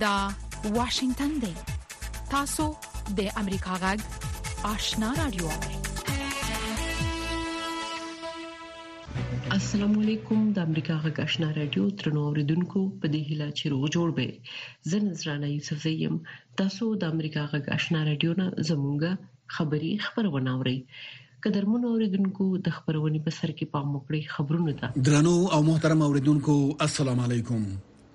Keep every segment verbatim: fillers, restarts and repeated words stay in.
دا واشنگتن دی. تاسو د امریکا غږ آشنا رادیو. السلام علیکم. د امریکا غږ آشنا رادیو ترنو اوریدونکو په دې هیله چې روغ جوړ به. زه نذرانه یوسف زیم. تاسو د امریکا غږ آشنا رادیو نه زموږه خبری خبرونه اورئ. قدرمن اوریدونکو د خبرونې په سر کې پام وکړئ. خبرونه ده درنو او محترم اوریدونکو السلام علیکم.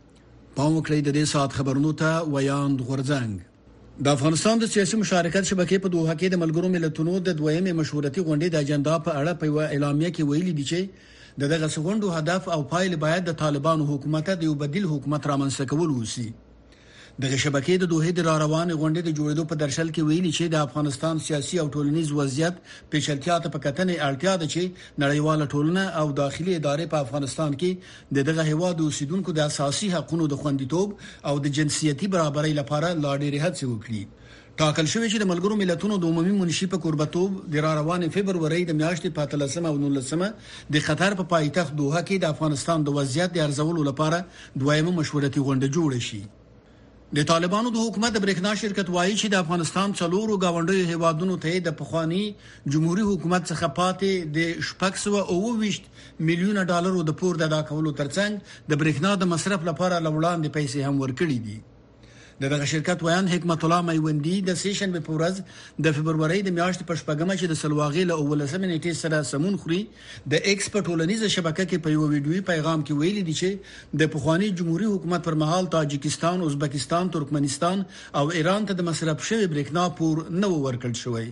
پام وکړئ د دې سات خبرونو ته ویاند غورځنګ. د افغانستان د سیاسي مشارکت شبکې په دوحه کې د ملګرو ملتونو د دویمه مشورتي غونډې د اجنډا په اړه په اعلامیه کې ویلي دي چې د دغه غونډو هدف او پایله باید د طالبانو حکومت د یو بدیل حکومت رامنځته کول وسی. دغه شبکې د دوحه د روان غونډې د جوړېدو په درشل کې ویلي چې د افغانستان سیاسي او ټولنیز وضعیت پیچلتیا ته په کتنې اړتیا ده چې نړیواله ټولنه او داخلي ادارې په افغانستان کې د دغه هیواد اوسیدونکو د اساسي حقوقو د خوندیتوب او د جنسیتي برابرۍ لپاره لا ډېرې هڅې وکړي. ټاکل شوی چې د ملګرو ملتونو د عمومي منشي په قربتوب د روان فبرवरी د میاشتې په اتلسمه او نولسمه د قطر په پایتخت دوحه کې د افغانستان د وضعیت د ارزولو لپاره دویمه مشورتي غونډه جوړه شي. د طالبانو د حکومت د برېښنا شرکت وایي چې د افغانستان څلورو گاونډیو هیوادونو ته د پخوانی جمهوریت حکومت څخه پاتې د شپږ سوه او ویشت میلیونه ډالرو د پور د ادا کولو ترڅنګ د برېښنا د مصرف لپاره لوړاندې پیسې هم ورکړي دي. دغه شرکت ویان حکمت الله میوندی د سیشن په پورز د فبرवरी د میاشتې په شپږمه چې د سلواغې له اولسمه نیټې سره سمون خوري د ایکسپورټ ولنیزه شبکې کې په یو ویډیوي پیغام کې ویلي دي چې د پخوانی جمهوریت حکومت پر مهال تاجکستان، ازبکستان، ترکمنستان او ایران ته د مصرف شوی برېښنا پور نه ورکړل شوی.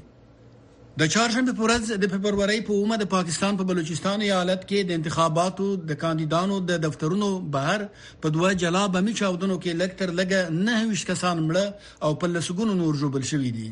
د چهارشنبه په ورځ د فبرवरी په اومه د پاکستان په بلوچستان ایالت کې د انتخاباتو د کاندیدانو د دفترونو بهر په دوه جلا بمي چاودنو کې لکتر لګه نه ویش کسان مړه او په لسګونو نور جوړ شوي دي.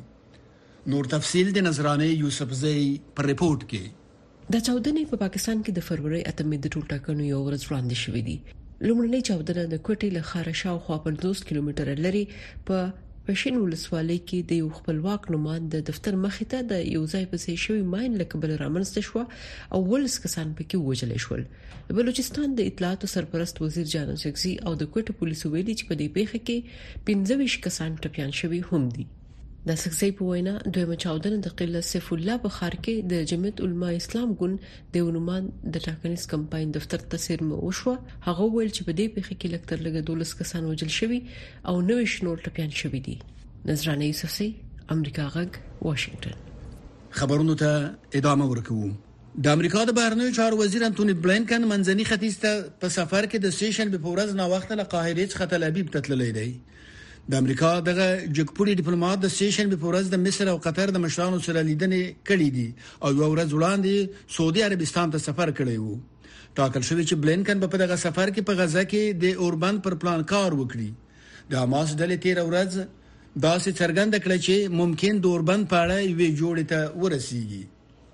نور تفصیل د نظرانه یوسف زئی پر ریپورت کې. د چاودنې په پاکستان کې د فروری اتمې د ټول ټاکنو یو ورځ وړاندې شوې دي. لومړنۍ چاودنه د کوټې له خاره شاوخوا پنځوس کیلومتره لري په پښین ولسوالۍ کې د یو خپلواک نومان د دفتر مخې ته د یو ځای په ځای شوی ماين لکبل رامنځته شو او ولس کسان پکې وژل شول. د بلوچستان د اطلاعات سرپرست وزیر جانو سکزي او د کوټه پولیسو ویلي چې په دې پیښه کې پنځه ویشت کسان ټپيان شوي هم دي. د سکزي په وینا دویمه چاودنه د قله سیف الله په خار کې د جمعیت علماء اسلام ګوند د ونومان د ټاکنیز کمپاین دفتر ته سیرمه وشو. هغه ویل چې په دې پیښه کې لکتر لګ دولس کسان وژل شوي او نوې شنور ټپيان شوي دي. نظرانه یوسفزئی، امریکا غږ، واشنگټن. خبرونو ته ادامه ورکوم. د امریکا د بهرنیو چارو وزیر انټونی بلینکن منځني ختیځ ته په سفر کې د سیشن په ورځ نا وخت له قاهره څخه تل ابیب ته تللی دی. د امریکا دغه جګپوړي ډیپلوماټ د سیشن په ورځ د مصر او قطر د مشرانو سره لیدنې کړې دي او یو ورځ وړاندې سعودي عربستان ته سفر کړی وو. ټاکل شوی چې بلینکن په دغه سفر کې په غزا کې د اوربند پر پلان کار وکړي. د حماس ډلې تیر ورځ داسې څرګنده کړه چې ممکن د اوربند په اړه یوې جوړې ته ورسیږي.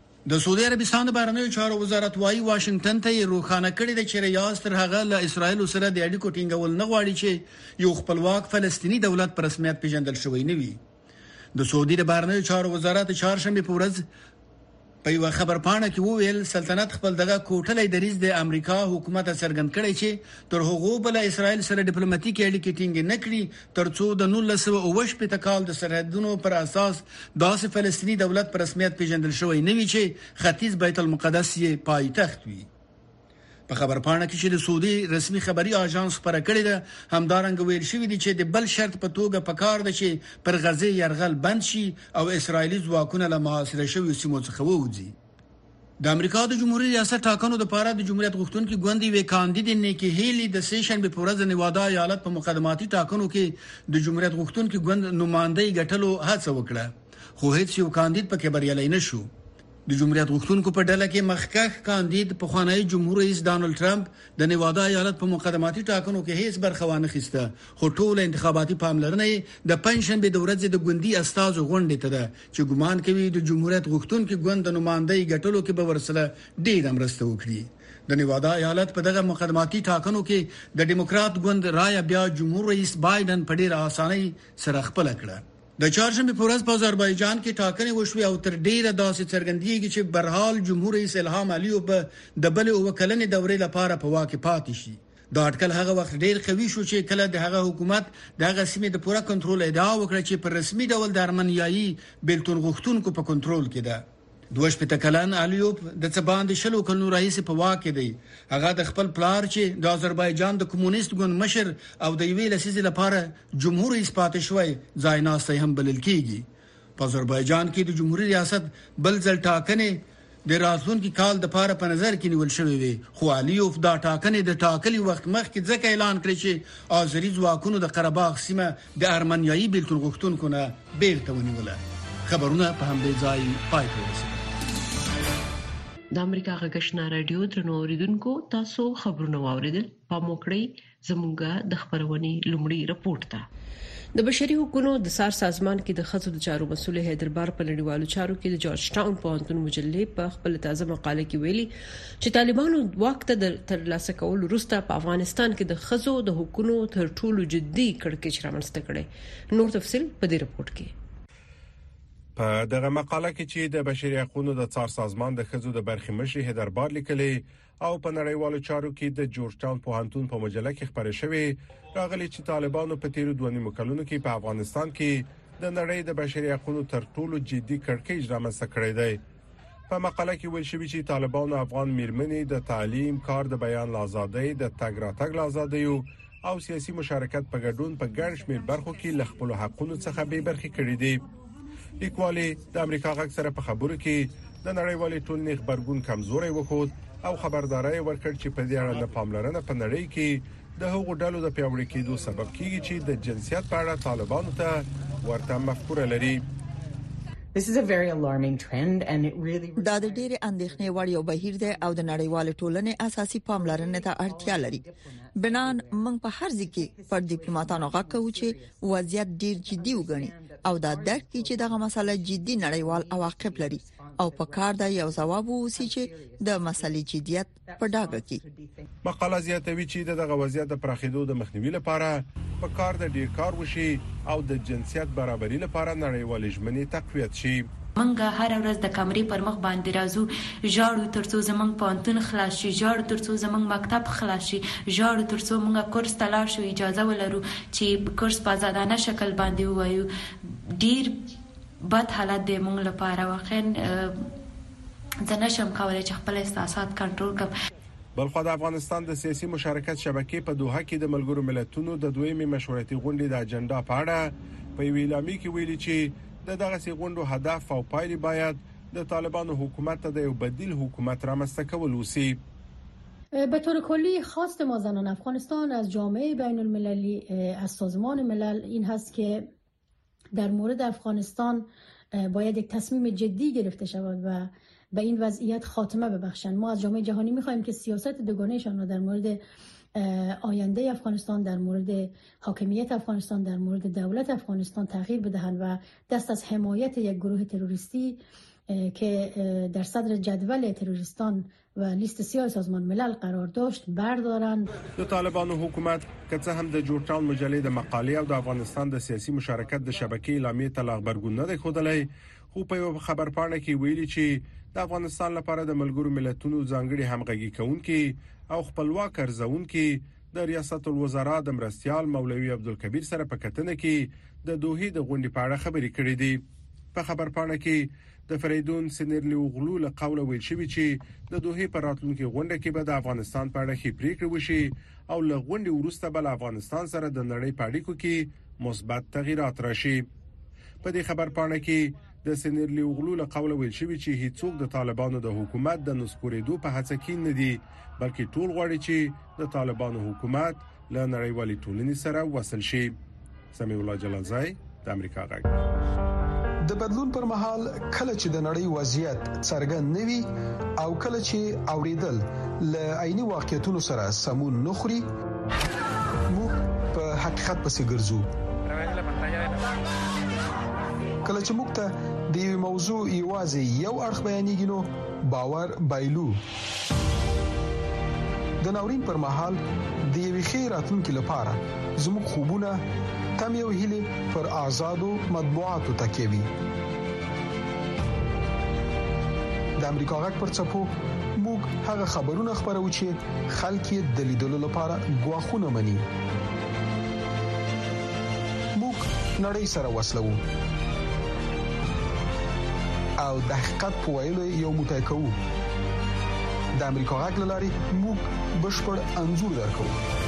د سعودي عربستان د بهرنیو چارو وزارت وايي واشنگټن ته روښانه کړی دی چې ریاض تر هغه له اسرایل سره د اړیکو ټینګول نه غواړي چې یو خپلواک فلسطینی دولت پر رسمیت پیژندل شوی نه وي. د سعودي د بهرنیو چارو وزارت چهارشنبه په ورځ په یو خبرپاڼه کې وویل سلطنت خپل دغه کوټلې دریز د امریکا حکومت څرګند کړی چې تر هغه بل اسرائیل سره ډیپلوماټیک اړیکې ټینګ نه کړي ترڅو د نولس سوه اوه شپږ کال د سرحدونو پر اساس داسې فلسطینی دولت پر رسمیت پیژندل شوی نه وي چې ختیځ بیت المقدس یې پایتخت وي. په خبرپاڼه کې چې د سعودي رسمي خبري اژانس خبره کړې ده همدارنګ ویل شوی دی چې د بل شرط په توګه پکار ده چې پر غزه يرغل بند شي او اسرایلی ځواکونه له محاصره شوی سیمو څخه ووځي. د امریکا د جمهوریت ریاست ټاکنو د پاره د جمهوریت غوښتونکو ګوندي وی کاندید نیکی هیلی د سیشن په پورز نیوادا ایالت په مقدماتي ټاکنو کې د جمهوریت غوښتونکو ګوند نمائندګي ګټلو هڅه وکړه خو هیڅ یو کاندید پکې بریالی نشو. د جمهوریت غوښتونکو په ډله کې مخکښ کاندید په خوانی جمهور رئیس ډانلډ ټرمپ د نیوادا ایالت په مقدماتي ټاکنو کې هیڅ برخه ونه خسته خو ټول انتخاباتي پاملرنه د پنځشنبه د ورځې د ګوندي استاذ غونډې ته ده چې ګمان کوي د جمهوریت غوښتونکو ګوند نمائندګي ګټلو کې به ورسره ډیر مرسته وکړي. د نیوادا ایالت په دغه مقدماتي ټاکنو کې د ډیموکرات ګوند رائے بیا جمهور رئیس بایدن په ډیره اسانۍ سره خپل کړه. د چهارشنبه په ورځ په آذربایجان کې ټاکنې وشوې او تر ډیره داسې څرګندېږي چې برحال جمهور رئیس الهام علیو په د بل او کلنې دورې لپاره په واک پاتې شي. دا اټکل هغه وخت ډیر قوي شو چې کله د هغه حکومت دغه سیمې د پوره کنټرول ادعا وکړه چې پر رسمي ډول د ارمنیایي بیلتون غوښتونکو په کنټرول کې ده. دوه شپږ کلن الیوب د څباند شلو کلونو رئیس په واک دی. هغه د خپل پلار چې د آذربایجان د کمونیست ګوند مشر او د یوې لسیزې لپاره جمهور رئیس پاتې شوی ځای ناستي هم بلل کیږي. په آذربایجان کې د جمهوریت ریاست بل ځل ټاکنې د راتلونکي کال د پاره په نظر کې نیول شوی وي، خو الیوف دا ټاکنې د ټاکلي وخت مخکې ځکه اعلان کړی چې آذری ځواکونو د قره باغ سیمه د ارمنیایي بیلتون غوښتونکو نه بیرته ونیوله. خبرونه په همدې ځای پای ته ورسېدل. د امریکا غږشنا رادیو درنو اوریدونکو، تاسو خبرونه واوریدل. په موکړی زموږه د خبرونې لومړی رپورت ده. د بشري حقوقو د سار سازمان کې د خځو د چارو مسول حیدربار په نړیوالو چارو کې د جورج ټاون پوهنتون مجلې په خپل تازه مقاله کې ویلي چې طالبانو وخت د ترلاسه کول وروسته په افغانستان کې د خځو د حقوقو تر ټولو جدي کړکېچ رامنځته کړي. نور تفصيل په دې رپورت کې. په دغه مقاله کې چې د بشري حقوقو د څار سازمان د خځو د برخې مشر حیدربار لیکلي او په نړیوالو چارو کې د جورج ټاون پوهنتون په مجله کې خبرې شوې، راغلي چې طالبانو په تیرو دوه نیمو کلونو کې په افغانستان کې د نړۍ د بشري حقوقو تر ټولو جدي کړکېچ رامنځته کړی دی. په مقاله کې ویل شوی چې طالبانو افغان میرمنې د تعلیم، کار، د بیان آزادۍ، د تګ راتګ آزادۍ او سیاسي مشارکت په ګډون په ګڼ شمېر برخو کې ل خپل حقوقو څخه بې برخې کړي دي. لیکوالي د امریکا غږ سره په خبرو کې د نړیوالې ټولنې خبرګون کمزوري وښود او خبرداري ورکړ چې په دې اړه نه پاملرنه په نړۍ کې د هغو ډلو د پیاوړي کېدو سبب کیږي چې د جنسیت په اړه طالبانو ته ورته مفکوره لري. This is a very alarming trend and it really دا د ډېر اندېښنې وړ یو بهیر دی او د نړیوال ټولنې اساسي پاملرنې ته اړتیا لري. بنان موږ په هر ځکه پر ډیپلوماټانو غږ کوو چې وضعیت ډېر جدي وګڼي او دا درک کړي چې دغه مسله جدي نړیوال عواقب لري او په کار دا یو ځواب ووسی چې د مسلې جديت په ډاګه کې. مقاله زیاتوي چې دغه وضعیت د پراخېدو د مخنیوي لپاره په کار د ډیر کار وشي او د جنسیت برابرۍ لپاره نړیوال ژمنې تقویت شي. منګه هر ورځ د کمرې پر مخ باندې رازو ژاړو ترڅو زمنګ پانتون خلاص شي، ژاړو ترڅو زمنګ مکتب خلاص شي، ژاړو ترڅو موږ کورس ته لاړ شو اجازه ولرو چې کورس په آزادانه شکل باندې وایو. ډیر بد حالت دی موږ لپاره، واقعا زه نشم کولای چې خپل احساسات کنټرول کړم. بلخو د افغانستان د سیاسي مشارکت شبکې په دوحه کې د ملګرو ملتونو د دویمې مشورتي غونډې د اجنډا په اړه په ویلامي کې ویلي چې د دغه سي غونډو هدف او پایلې باید د طالبانو حکومت ته د یو بدیل حکومت رامنځته کول وسی. به طور کلی خواست ما زنان افغانستان از جامعه بین المللی، از سازمان ملل این هست که در مورد افغانستان باید یک تصمیم جدی گرفته شود و به این وضعیت خاتمه ببخشند. ما از جامعه جهانی می‌خواهیم که سیاست دوگانه‌شان را در مورد آینده افغانستان، در مورد حاکمیت افغانستان، در مورد دولت افغانستان تغییر بدهند و دست از حمایت یک گروه تروریستی که در صدر جدول تروریستان و لیست سیاه سازمان ملل قرار داشت بردارند. د طالبانو حکومت که څه هم د جورج ټاون مجلې د مقالې او د افغانستان د سیاسي مشارکت د شبکې اعلامیې ته خبرګون نه دی ښودلی، خو په یو خبرپاڼه کې ویلي چې د افغانستان لپاره د ملګرو ملتونو ځانګړي همغږي کوونکي او خپلواک ارزونکي د ریاست الوزرا د مرستيال مولوي عبدالکبیر سره په کتنه کې د دوحې د غونډې په اړه خبرې کړې دي. په خبرپاڼه کې د فریدون سنرلی اوغلو له قوله ویل شوی چې د دوحې پر راتلونکي غونډه کې به د افغانستان په اړه خې پریکړه وشي او له غونډې وروسته به افغانستان سره د نړۍ په اړیکو کې مثبت تغیرات راشي. په دې خبرپاڼه کې د سنرلی اوغلو له قوله ویل شوی چې هیڅوک د طالبانو د حکومت د نسکورېدو په هڅه کې نه دي، بلکې ټول غواړي چې د طالبانو حکومت له نړیوالې ټولنې سره وصل شي. سمیع الله جلالزای د امریکا غږ. د بدلون پر مهال کله چې د نړۍ وضعیت څرګند نوي او کله چې اوریدل له عیني واقعیتونو سره سمون نخري، موږ په حقیقت پسې ګرځو. کله چې موږ ته د یو موضوع یوازې یو اړخ بیانېږي نو باور بایلو. د ناورین پر مهال د یوې ښې راتلونکي لپاره زموږ خوبونه تمې او هیلې پر آزادو مطبوعاتو تکیوي. د امریکا غږ پر څپو موږ هغه خبرونه خبرو چې خلک یې د لیدلو لپاره غواخونه مني. موږ نړۍ سره وصلو او د حقیقت په ویلو یو موټی کوو. د امریکا غږ لاري موږ بشپړ انزور درکو.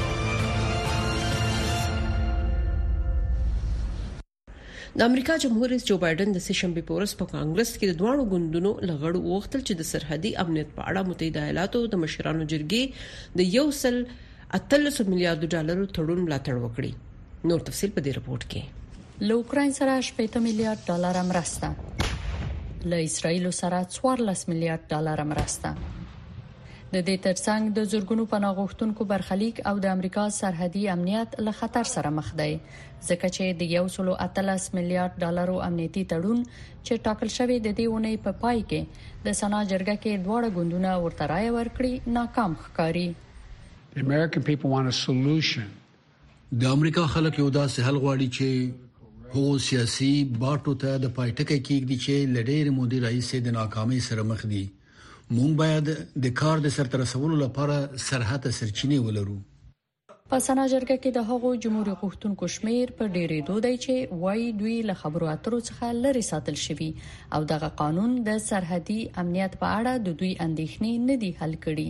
د امریکا جمهور رئیس جو بایدن د سشنبه په ورځ په کانګرس کې د دوانو ګوندونو لغړ وغوښتل چې د سرحدي امنیت په اړه متحده ایالاتو د مشرانو جرګې د یو سل اتلس میلیارډ ډالرو تړون ملاتړ وکړي. نور تفصیل په دې رپورت کې. له اوکرين سره شپږ میلیارډ ډالر مرسته، له اسرایل سره څوارلس میلیارډ ډالر مرسته. د دې ترڅنګ د زورګونو پناه غوښتونکو برخلیک او د امریکا سرحدي امنیت له خطر سره مخ دی، ځکه چې د یو سل اتلس میلیارډ ډالرو امنیتي تړون چې ټاکل شوی د دې ونې په پای کې د سنا جرګه کې دواړه ګوندونه ورته رائے ورکړي ناکام ښکاري. The American people want a solution. د امریکا خلک یو داسې حل غواړي چې هو سیاسي باټو ته د پایټکې کېږي چې لډېر مودې راځي د ناکامۍ سره مخ دي. مونږ باید د کار د سرته رسولو لپاره سرحد سرچینې ولرو. په سنا جرګه کې د هغو جمهوریت غوښتونکو شمیر په ډېرې دودای چې وایي دوی له خبرو اترو څخه لري ساتل شوی او دغه قانون د سرحدي امنیت په اړه د دوی اندېښنې نه دي حل کړي.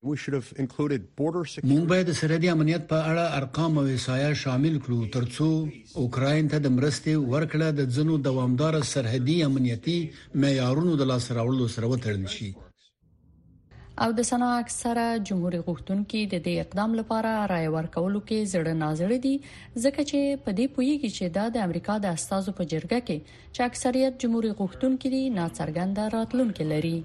مونږ باید د سرحدي امنیت په اړه ارقام او احصایه شامل کړو ترڅو اوکراین ته د مرستې ورکړه د ځنو دوامدار سرحدي امنیتي معیارونو د لاس راوړلو سره وتړل شي. او د سنا اکثره جمهوریت غوښتونکو د دې اقدام لپاره رائے ورکولو کې زړه نازړه دي، ځکه چې په دې پویږي چې دا د امریکا د استازو په جرګه کې چې اکثریت جمهوریت غوښتونکو دي ناڅرګند راتلونکو لري.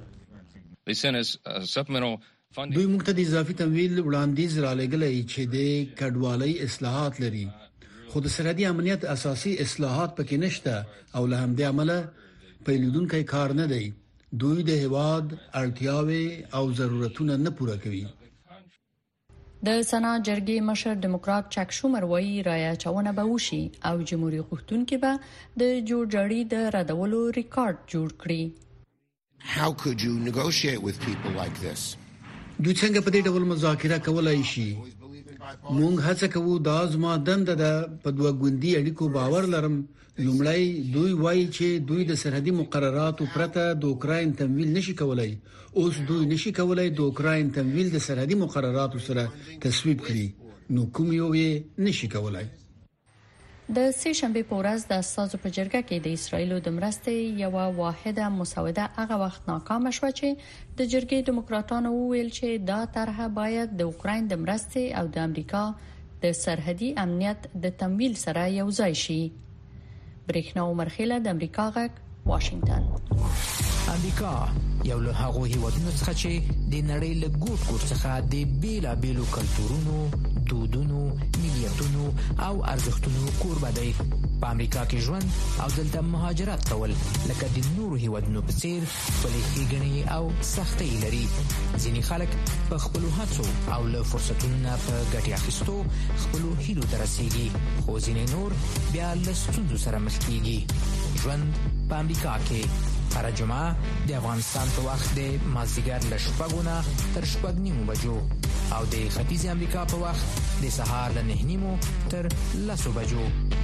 دوی موږ ته د اضافي تمویل وړاندیز را لګلې چې د کډوالۍ اصلاحات لري، خو د سرحدي امنیت اساسي اصلاحات پکې نشته او له همدې عمله پیلودونکو کار نه دی. دوی د هواد اړتیاوې او ضرورتونه نه پوره کوي. د سنا جرګې مشر ډیموکرات چک شومر وایي رایه چونه به وشي او جمهوریت غوښتونکو به د جوړجاړي د ردولو ریکارډ جوړ کړي. How could you negotiate with people like this? دوی څنګه په دې ډول مذاکره کولای شي؟ مونږ هڅه کوو دا زما دنده ده په دوه ګوندي اړیکو باور لرم. لومړی دوی وایي چې دوی د سرحدي مقرراتو پرته د اوکراین تمویل نشي کولای. اوس دوی نشي کولای د اوکراین تمویل د سرحدي مقرراتو سره تصویب کړي، نو کوم یو یې نشي کولای. د سه شنبه په ورځ د استازو په جرګه کې د اسرایل د مرستې یو واحده مسوده هغه وخت ناکام شو چې د جرګې دیموکراتانو ویل چې دا طرحه باید د اوکراین د مرستې او د امریکا د سرحدي امنیت د تمویل سره یو ځای شي. برېښنا عمرخیله د امریکا غږ واشنگټن. امریکا یو له هغو هیوادونو څخه چې د نړۍ له ګوټ ګوټ څخه د بیلا بیلو کلتورونو، دودونو، ملیتونو او ارزښتونو کوربه دی. په امریکا کې ژوند او دلته مهاجرت کول لکه د نورو هیوادونو په څیر خپلې ښېګڼې او سختۍ لري. ځینې خلک په خپلو هڅو او له فرصتونو نه په ګټې اخیستو خپلو هیلو ته رسیږي، خو ځینې نور بیا له ستونزو سره مخ کیږي. ژوند په امریکا کې هر جمعه د افغانستان په وخت د مازدیګر له شپږو نه تر شپږ نیمو بجو او د ختیځ امریکا په وخت د سهار له نه نیمو تر لسو بجو.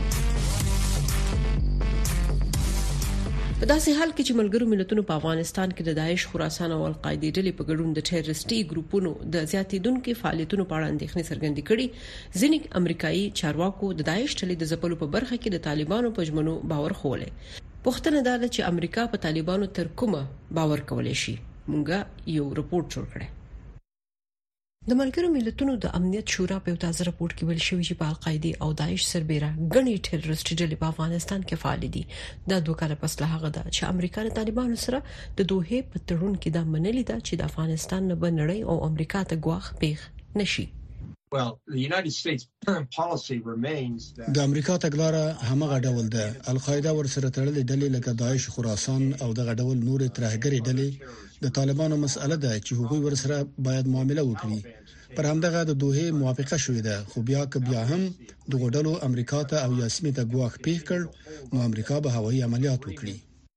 په داسې حال کې چې ملګرو ملتونو په افغانستان کې د داعش، خراسان او القاعده ډلې په ګډون د ټیرریستي ګروپونو د زیاتیدونکو فعالیتونو په اړه اندېښنې څرګندې کړې، ځینې امریکایي چارواکو د داعش ډلې د ځپلو په برخه کې د طالبانو په ژمنو باور خوله. پوښتنه دا ده چې امریکا په طالبانو تر کومه باور کولای شي. مونږه یو رپورت جوړ کړی. د ملګرو ملتونو د امنیت شورا په تازه رپورت کې ویل شوی چې په القاعده او داعش سربېره غني ټیرریستي ډلې په افغانستان کې فعال دي. دا دوه کاله پس له هغه ده چې امریکا د طالبانو سره د دوه په تړون کې دا منلې ده چې د افغانستان نه بنړی او امریکا ته ګواښ پیښ نشي. Well, the United States policy remains that د امریکا تګلاره همغه ډول ده. القاعده ورسره تړلې ډلې لکه داعش، خراسان او دغه ډول نور ترهګری ډلې د طالبانو مسأله ده چې هغوی ورسره باید معامله وکړي. پر همدغه د دوه موافقه شوې ده، خو بیا که بیا هم دغه ډلو امریکا ته او یاسمین ته ګواښ پیښ کړ، نو امریکا به هوایي عملیات وکړي.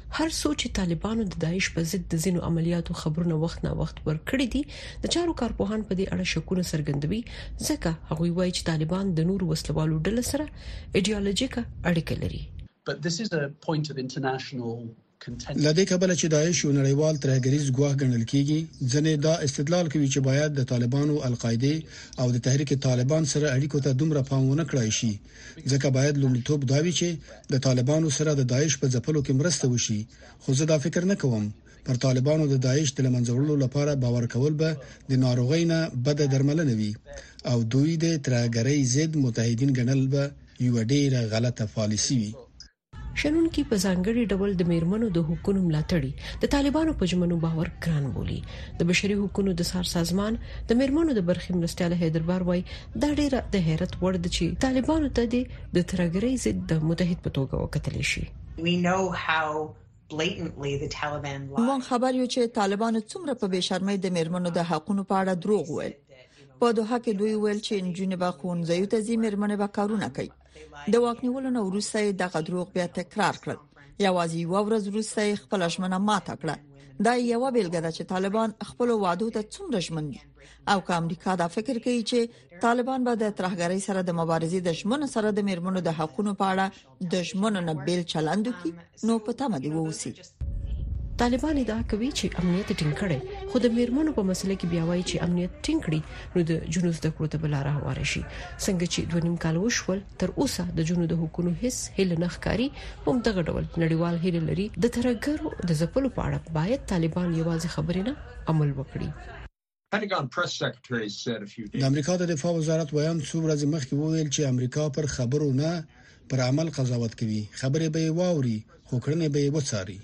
هر سوچ طالبانو د داعش په ضد د زینو عملیاتو خبرونه وخت نه وخت ورکړي دي د چارو کارپوهان په دې اړه شکونه څرګندوي ځکه هغه وایي چې طالبان د نور وسلوالو ډلو سره ایډیالوژیکه اړیکه لري. But this is a point of international لدې کبله چې داعش یو نړیوال ترهګریز ګواښ ګڼل کیږي ځنې دا استدلال کوي چې باید د طالبانو القاعده او د تحریک طالبان سره اړیکو ته دومره پام ونه کړای شي ځکه باید لومړیتوب دا وي چې د طالبانو سره د داعش په ځپلو کې مرسته وشي خو زه دا فکر نه کوم پر طالبانو د داعش د لمنځولو لپاره باور کول به د ناروغۍ نه بد درملنه وي او دوی د ترهګرۍ ضد متحدین ګڼل به یو ډیره غلطه پالیسي وي. شنن کې په ځانګړي ډول د میرمنو د حقوقو ملاتړي د طالبانو په جمنو باور ګران بولی. د بشري حقوقو د سار سازمان د میرمنو د برخې مرستياله حیدربار وای دا ډیره د حیرت وړ ده چې طالبانو ته د ترهګرۍ ضد د متحد په توګه وکتل شي. We know how blatantly the Taliban lie. مون خبر یو چې طالبانو څومره په بشرمۍ د میرمنو د حقوقو په اړه دروغ ویل. په دوه کې دوی ویل چې انجونې به خونځیو ته ځي میرمنې به کارونه کوي. د واکنیولو نو وروسته د غدروغ بیا تکرار کړل. یوازې یو ورځ وروسته خپل ژمنه ماته کړه. دا یو بیلګه ده چې طالبان خپل وعده ته څومره ژمن دي او که امریکا دا فکر کوي چې طالبان به د ترهګرۍ سره د مبارزې د ژمنو سره د میرمنو د حقوقو په اړه د ژمنو نه بیل چلند کوي نو په تمه دی ووسی. طالبان دا کوي چې امنیت ټینګ کړي خو د میرمنو په مسله کې بیا وایي چې امنیت ټینګ کړي نو د جنوب د کړو ته بل راوړی شي څنګه چې دوه نیم کال وشول تر اوسه د جنوب د حقوقو هیڅ هله نخکاری هم دغه ډول نړیوال هله لري د ترګرو د ځپلو په اړه باید طالبان یوازې خبرې نه عمل وکړي. Pentagon press secretary said a few days د امریکا د دفاع وزارت ویان څو ورځې مخکې وویل چې امریکا پر خبرو نه پر عمل قضاوت کوي خبرې به واوري خو کړنې به وڅاري.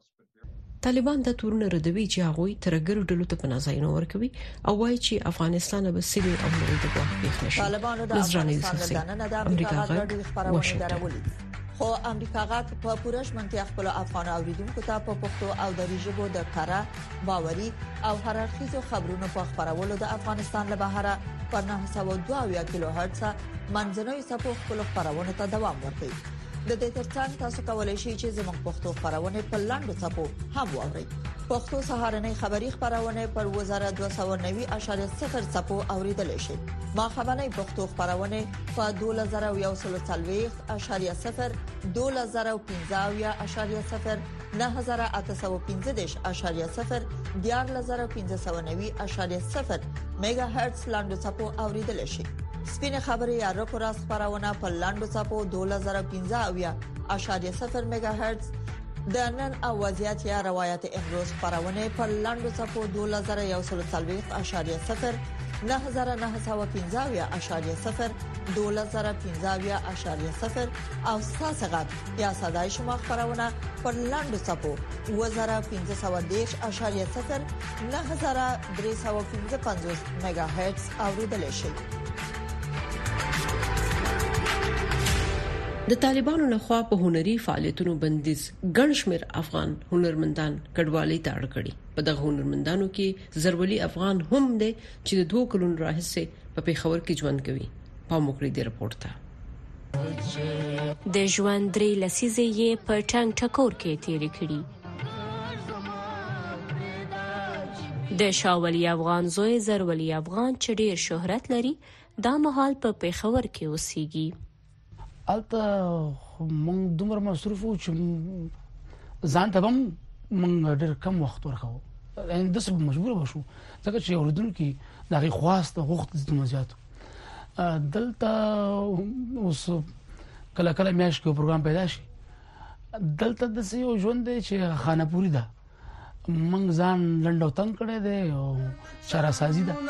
طالبان د تورونه ردوي چې هغه ترګرو ډلو ته پناځاینه ورکوي او وایي چې افغانستان به سیمه او نړۍ ته ګواښ نشي. طالبانو د افغانستان د امریکا غږ خبرونه درولې خو امریکا غږ په پوره شمنتیا خپل افغان اوریدونکو ته په پښتو او دری ژبه د کارا باوري او هررخیزو خبرونو په خبرولو د افغانستان له بهره پر نه سوه دوه کیلو هرتز منځنوي صفو خپل خبرونه ته دوام ورکوي. د دې ترڅنګ تاسو کولای شئ چې زموږ پښتو خبرونه په لاندو صفو هم واورئ. پښتو سهارنۍ خبری خبرونه پر وزارت دوه سوه نوي اعشاریه صفر صفو اوریدل شي. ما خبرونه پښتو خبرونه په دوه زره یو سل څلوېښت اعشاریه صفر دوه زره پنځه اعشاریه صفر نه زره اته سوه پنځه اعشاریه صفر دیار زره پنځه سوه نوي اعشاریه صفر میگا هرتز لاندو صفو اوریدل شي. سپینه خبري یا رپوراس خبرونه په لاندو صفو دوه زره پنځه اعشاریه صفر میگا هرتز د نن او وضعیت یا روایت امروز خبرونه په لاندو صفو دوه زره یو سل څلوېښت اعشاریه صفر نه زره نه سوه پنځه اعشاریه صفر دوه زره پنځه اعشاریه صفر او ساسغت یا صداي شما خبرونه په لاندو صفو دوه زره پنځه سوه دېرش اعشاریه صفر نه زره درې سوه پنځه پنځوس میگا هرتز اوریدل شي. د طالبانو لخوا په هنري فعالیتونو بندیز ګڼ شمېر افغان هنرمندان کډوالۍ ته اړ کړي. په دغه هنرمندانو کې زرولي افغان هم دي چې د دوه کلونو راهیسې په پیښور کې ژوند کوي. په موکړې دی رپورت ته د ژوند درې لسیزې یې په ټنګ ټکور کې تیرې کړې. د شاولي افغان زوی زرولي افغان چې ډېر شهرت لري دا مهال په پیښور کې اوسېږي. الته موږ دومره مصروف وو چې ځان ته هم موږ ډېر کم وخت ورکاو ان د څه مجبور وشو ځکه چې اوریدونکو دغه خواست غوښت د مزيات دلته اوس کله کله میاش کې پروګرام پیدا شي دلته د سيو ژوند چې خانپوري ده موږ ځان لنډو تنگ کړي دي او شارع سازي ده.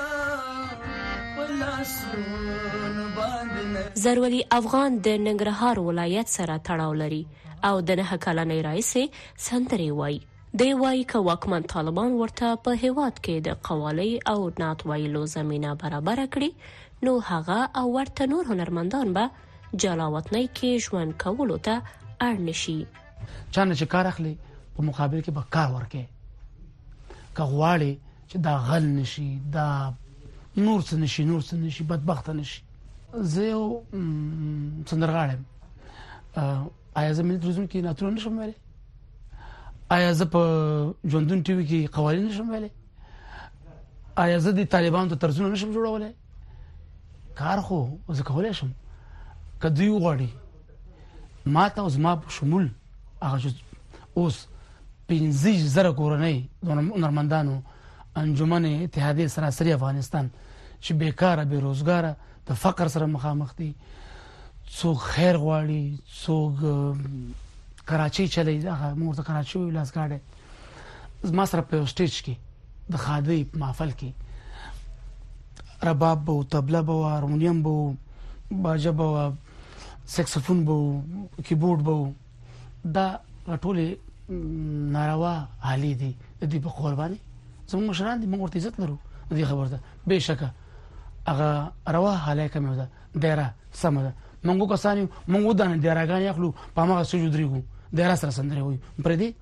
زرولي افغان د ننګرهار ولایت سره تړاو لري او د نه کلنۍ راهیسې سندري وایي. دی وایي که واکمن طالبان ورته په هیواد کې د قوالۍ او نعت ویلو زمینه برابر کړي نو هغه او ورته نور هنرمندان به جلاوطنۍ کې ژوند کولو ته اړ نشي. چانه چې کار اخلي په مقابل کې به کار ورکړي که غواړي چې دا غل نشي دا نور څه نشي نور څه نشي بدبخت نشي. زه یو سندرغاړم آیا زه ملي تلویزیون کې ناتونه نشم ویلي آیا زه په ژوندون ټي وي کې قوانین نشم ویلای؟ آیا زه د طالبانو ته طرزونه نشم جوړولای؟ کار خو زه کولای شم که دوی وغواړي ما ته او زما په شمول هغه چې اوس پنځه زره کورنۍ د هنرمندانو انجمن اتحادیه سراسري افغانستان چې بیکاره بې روزګاره د فقر سره مخامخ دي، څوک خیر غواړي، څوک کراچۍ چلی، هغه موږ ته کراچۍ وایو لاسګاډی، ما سره په یو سټیج کې د خادۍ په محفل کې رباب به و، طبله به و، هارمونیم به و، باجه به و، سکسفون به و، کیبورډ به و. دا ټولې ناروا حالې دي د دې په خور باندې. زموږ مشران دي، موږ ورته عزت لرو د دې خبره ده. بېشکه هغه روا حاله کمه ده، ډیره سمه ده. موږ کسان یو، موږ ودانه ډیراګانې اخلو، په هغه سجود درېږو، ډیره سره سندرې وایو. پرې دې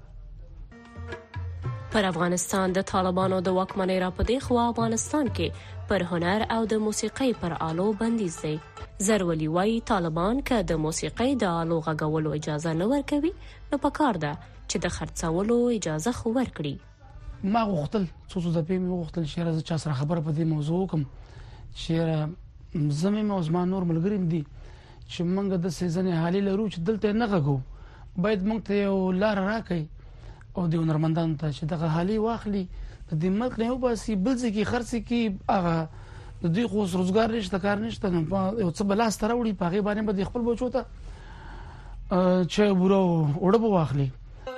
پر افغانستان د طالبانو د واکمنۍ را پدې خو افغانستان کې پر هنر او د موسیقۍ پر آلو بندیز دی. زرولي وایي طالبان که د موسیقۍ د آلو غږولو اجازه نه ورکوي نو پکار ده چې د خرڅولو اجازه خو ورکړي. ما غوښتل څو څو دفعې مې وغوښتل چې زه چا سره خبره په دې موضوع وکړم چې زمې مې او زما نور ملګري دي چې موږ د سیزن حالي لرو چې دلته نه غږو، باید موږ ته یو لاره راکړي او د هنرمندانو ته چې دغه حالي واخلي، د دې ملک نه وباسي، بل ځای کې خرڅ کړي. هغه د دوی خو روزګار نشته، کار نشته، نو یو څه به لاس ته راوړي، په هغې باندې به د خپل بچو ته چای بوره اوړه به واخلي.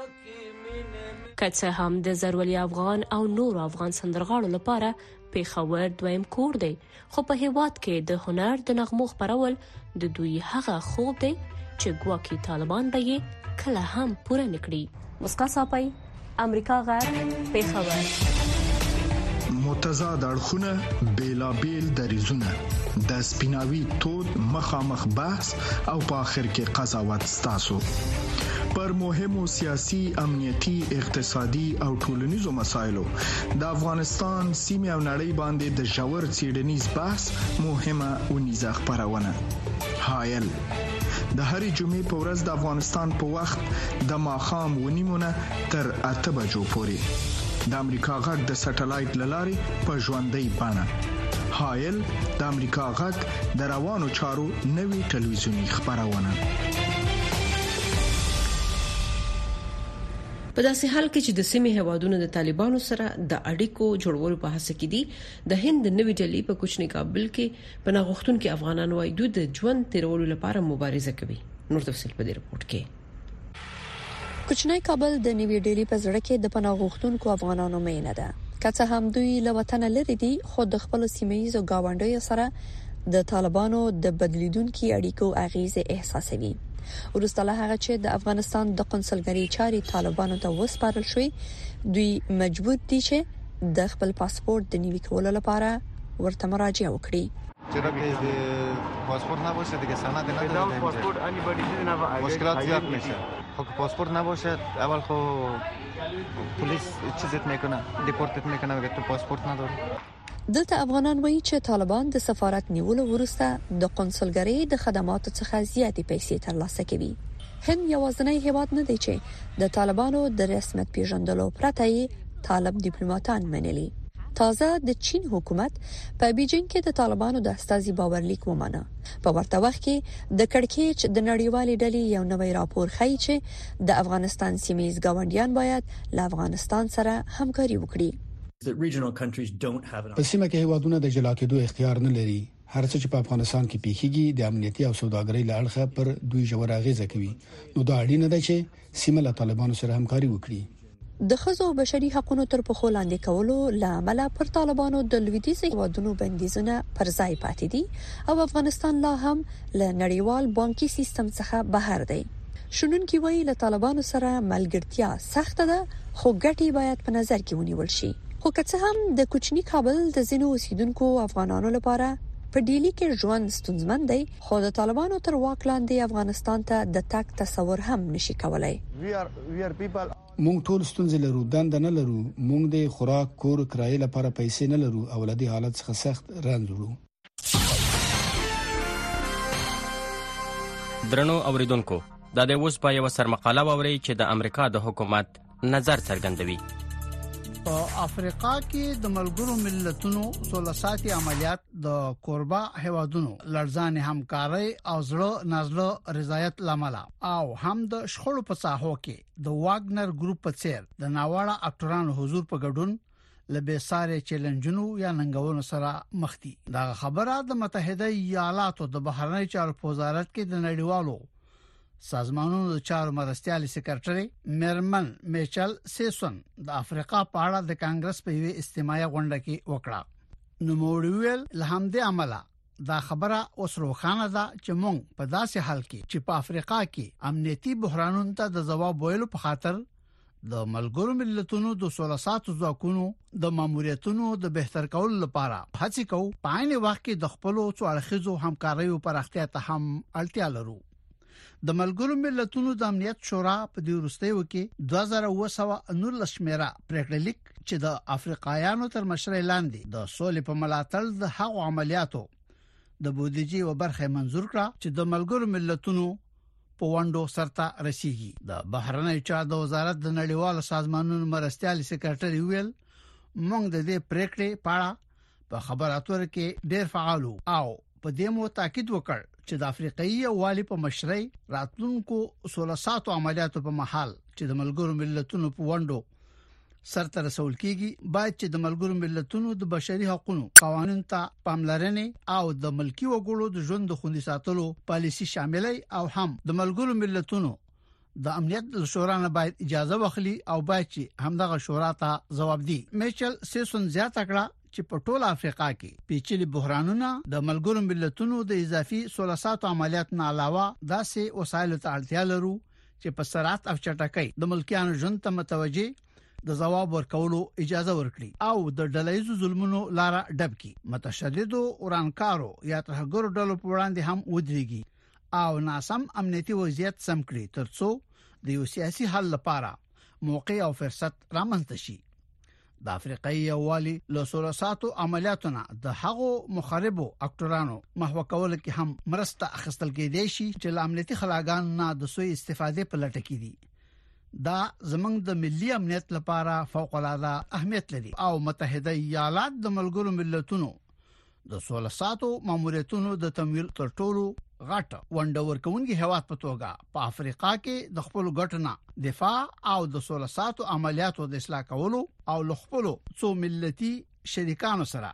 که څه هم د زرولي افغان او نور افغان سندرغاړو لپاره پیښور دویم کور دی، خو په هیواد کې د هنر د نغمو خپرول د دوی هغه خوب دی چې ګواکې طالبان به یې کله هم پوره نکړي. مسکا صاحب، امریکا غږ، پیښور. متضاد اړخونه، بیلابیل دریزونه، د سپیناوي تود مخامخ بحث او په آخر کې قضاوت ستاسو پر مهمو سیاسي، امنیتي، اقتصادي او ټولنیزو مسایلو د افغانستان سیمه او نړۍ باندې د ژور څېړنیز بحث مهمه ونیزه خبرونه. حایل د هرې جمعې په ورځ د افغانستان په وخت د ماښام ونیمونه تر اته بجو پورې د امریکا غږ د سټلایټ لارې په ژوندۍ بڼه. حایل د امریکا غږ د روانو چارو نوي ټلویزیونی خبرونه. په داسې حال کې چې د سیمې هوادونو د طالبانو سره د اړیکو جوړولو په هڅه کې دي، د هند نوې ډلې په کوچني کابل کې پناه غوښتونکو افغانانو وايي د ژوند تیرولو لپاره مبارزه کوي. نور تفصیل په دې رپورت کې. کوچنی کابل د نوې ډلې په زړه کې د پناه غوښتونکو افغانانو مینه ده. که څه هم دوی له وطن لري دي، خو د خپل سیمه‌یزو گاونډیو سره د طالبانو د بدلیدونکو اړیکو اغیزه احساسوي. ورسته له هغه چې د افغانستان د قونسلګری چاري طالبانو ته وسپارل شوې، دوی مجبور دي چې د خپل پاسپورت د نوي کولو لپاره ورته مراجعه وکړي. چرا که پاسپورت نباشه دیگه سند نداره، پاسپورت انی بادی نه مشکلات زیاد میشه. خب پاسپورت نباشه اول خو پلیس چیزت میکنه، دیپورتت میکنه اگه تو پاسپورت نداری. دلته افغانان وایي چې طالبان د سفارت نیولو وروسته د قونسلګری د خدماتو څخه زیاتې پیسې ترلاسه کوي. هند یوازینی هیواد نه دی چې د طالبانو د رسمیت پیژندلو پرته طالب ډیپلوماټان منلي. تازه د چین حکومت په بیجینګ کې د طالبانو د استازي باورلیک ومانه. په ورته وخت کې د کړکېچ د نړیوالې ډلې یو نوی راپور ښیي چې د افغانستان سیمه‌ییز ګاونډیان باید له افغانستان سره همکاري وکړي. په سیمه کې هیوادونه د جلا کېدو اختیار نه لري. هر څه چې په افغانستان کې پیښیږي د امنیتي او سوداګرۍ له اړخه پر دوی ژور اغیزه کوي. نو دا اړینه ده چې سیمه له طالبانو سره همکاري وکړي. د ښځو بشري حقوقو تر پخو لاندې کولو لامل پر طالبانو د لویدیځ هیوادونو بندیزونه پر ځای پاتې دي او افغانستان لا هم له نړیوال بانکي سیستم څخه بهر دی. شنونکي وایي له طالبانو سره ملګرتیا سخته ده، خو ګټې باید په نظر کې ونیول شي. خو که څه هم د کوچني کابل د ځینو اوسیدونکو افغانانو لپاره په ډیلی کې ژوند ستونزمن دی، خو د طالبانو تر واک لاندې افغانستان ته د تګ تصور هم نشي کولای. مونږ ټول ستونزې لرو، دند نه لرو، مونږ د خوراک، کور، کرایې لپاره پیسې نه لرو او له دې حالت څخه سخت رنځ وړو. درنو اوریدونکو، دا د اوس په یو سرمقاله ووري چې د امریکا د حکومت نظر څرګندوي. په افریقا کې د ملګرو ملتونو ثلاثي عملیات د کوربا هیوادونو لړزانې همکاري او زړه نازله رضایت لامل او هم د شخړو په ساحو کې د واګنر ګروپ په څیر د ناوړه اکټورانو حضور په ګډون لبه ساره چیلنجونو یا ننګونو سره مخ دي. دا خبره د متحده ایالاتو د بهرنی چارو وزارت کې د نړیوالو سازمانونو د چارو مرستيالي سکرټري مرمن میچل سیسون د افریقا په اړه د کانګرس په یوه استماعي غونډه کې وکړه. نو موړویل له همدې عمله دا خبره اوس روخانه ده چې مونږ په داسې حال کې چې په افریقا کې امنیتي بحرانونو ته د جواب ویلو په خاطر د ملګرو ملتونو د ثلاثي ځواکونو د ماموریتونو د بهتر کولو لپاره هڅې کوو. په عین وخت کې د خپل څوړخیزو همکاریو پر اړتیا ته هم اړتیا لرو. د ملګرو ملتونو د امنیت شورا په دې وروستیو کې دوه زره اوه سوه نولس شمیره پریکړه لیک چې د افریقایانو تر مشرۍ لاندې د سولې په ملاتړ د هغو عملیاتو د بودیجې و برخه منزور کړه چې د ملګرو ملتونو په وندو سرته رسیږي. د بهرنی چارو د وزارت د نړیوالو سازمانونو مرستيالي سکرټري ویل موږ د دې پریکړې په اړه په خبراتو کې ډېر فعالو او په دې مو تاکید وکړ چې د افریقایي والي په مشرۍ راتلونکو ثلاثي عملیاتو په محل چې د ملګرو ملتونو په وندو سرته رسول کیږي باید چې د ملګرو ملتونو د بشري حقوقو قوانين ته پاملرنه او د ملکی وګړو د ژوند خوندي ساتلو پالیسي شاملې او هم د ملګرو ملتونو د امنیت شورا نه باید اجازه واخلي او باید چې همدغه شورا ته جواب دي. میچل سیسون زیاته کړه چې په ټوله افریقا کې پیچلي بحرانونه د ملګرو ملتونو د اضافي ثلاثي عملیات نه علاوه داسې وسایل ته اړتیا لرو چې په سرعت او چټکۍ د ملکیانو ژوند ته متوجي د جواب ورکولو اجازه ورکړي او د ډلهیزو ظلمونو لار ډب کی متشددو اورانکارو یا ترهګرو ډلو په وړاندې هم ودرېږي او ناسم امنیتي وضعیت سم کړي ترڅو د یو سیاسي حل لپاره موقع او فرصت رامنځته شي. د افریقایي والي له ثلاثي عملیاتونو د هغو مخربو اکټورانو محو کول کې هم مرسته اخیستل کېدای شي چې د امنیتي خلاګان نه د سوء استفادې په لټه کې دي. دا زمنګ د ملي امنیت لپاره فوق العاده اهمیت لري او متحده ایالات د ملګرو ملتونو د ثلاثي ماموریتونو د تمویل تر ټولو غټ وندور کوونکی هواد په توګه په افریقا کې د خپل ګټنه دفاع او د ثلاثي عملیاتو د اصلاح کولو او لخپلو څو ملتي شریکانو سره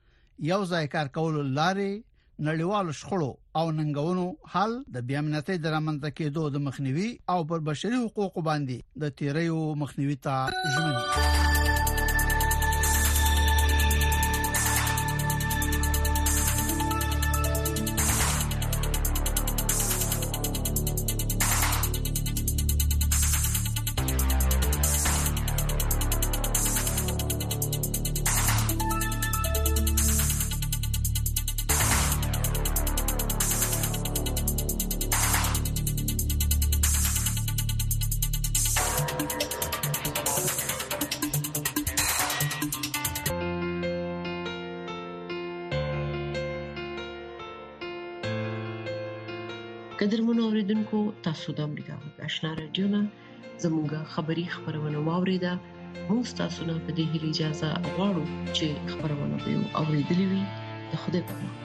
یو ځای کار کولو لارې نړیوال شخړو او ننګونو حل د بیامنتۍ د رامنځته کېدو د مخنیوي او پر بشري حقوقو باندې د تیریو مخنیوي ته ژمن. قدرمنو اوریدونکو تاسو د امریکا په آشنا رادیو نه زموږه خبری خبرونه واوریده. موږ تاسو نه په دې اجازه غواړو چې خبرونه به اوریدلې وي. د خدای په امان.